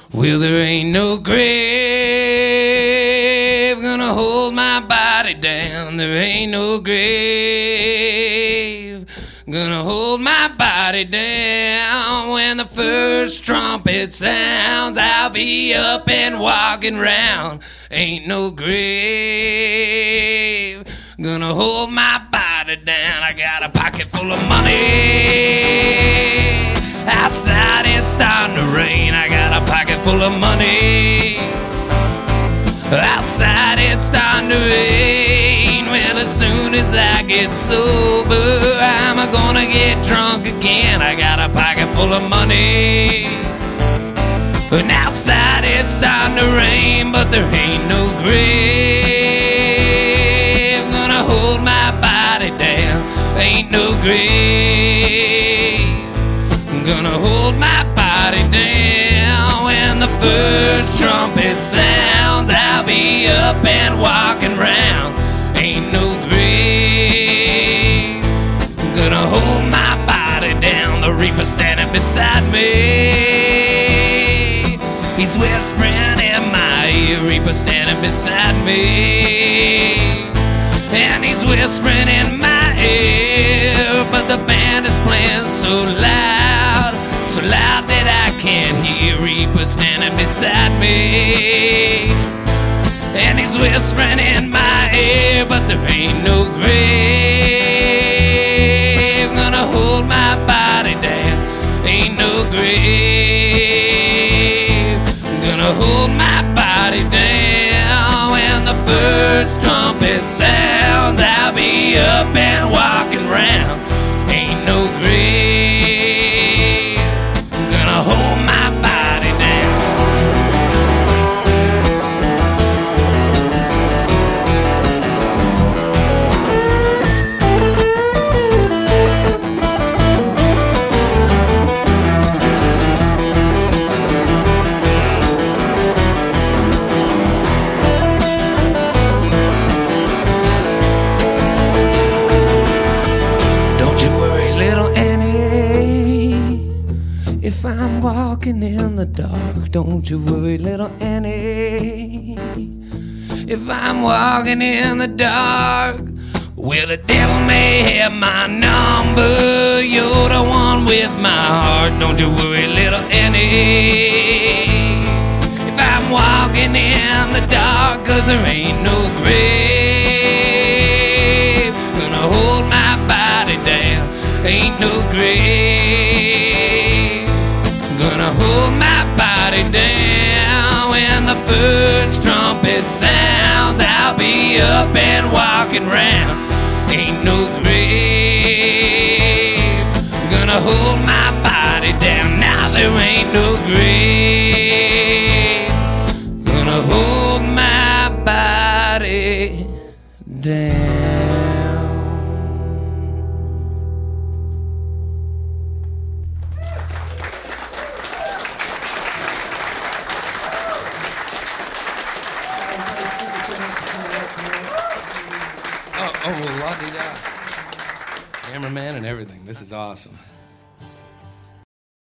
Well, there ain't no grave gonna hold my body down. There ain't no grave gonna hold my body down. When the first trumpet sounds, I'll be up and walking round. Ain't no grave gonna hold my body down. I got a pocket full of money. Outside it's starting to rain. I got a pocket full of money. Outside it's starting to rain. Well, as soon as I get sober, I'm gonna get drunk again. I got a pocket full of money. And outside it's starting to rain, but there ain't no grave gonna hold my body down. Ain't no grave gonna hold my body down. When the first trumpet sounds, I'll be up and walking round. Ain't no grave gonna hold my body down. The reaper standing beside me, he's whispering in my ear. Reaper standing beside me, and he's whispering in my ear. But the band is playing so loud, so loud that I can't hear. Reaper standing beside me, and he's whispering in my ear. But there ain't no grave gonna hold my body down. Ain't no grave gonna hold my body down. When the first trumpet sounds, I'll be up and walking round. Ain't no grave gonna hold my body down. If I'm walking in the dark, don't you worry, little Annie. If I'm walking in the dark, well, the devil may have my number. You're the one with my heart. Don't you worry, little Annie. If I'm walking in the dark, 'cause there ain't no grave gonna hold my body down. Ain't no grave gonna hold my body down. When the first trumpet sounds, I'll be up and walking round. Ain't no grave gonna hold my body down. Now there ain't no grave gonna hold my body down. Oh, la-di-da. Cameraman and everything. This is awesome.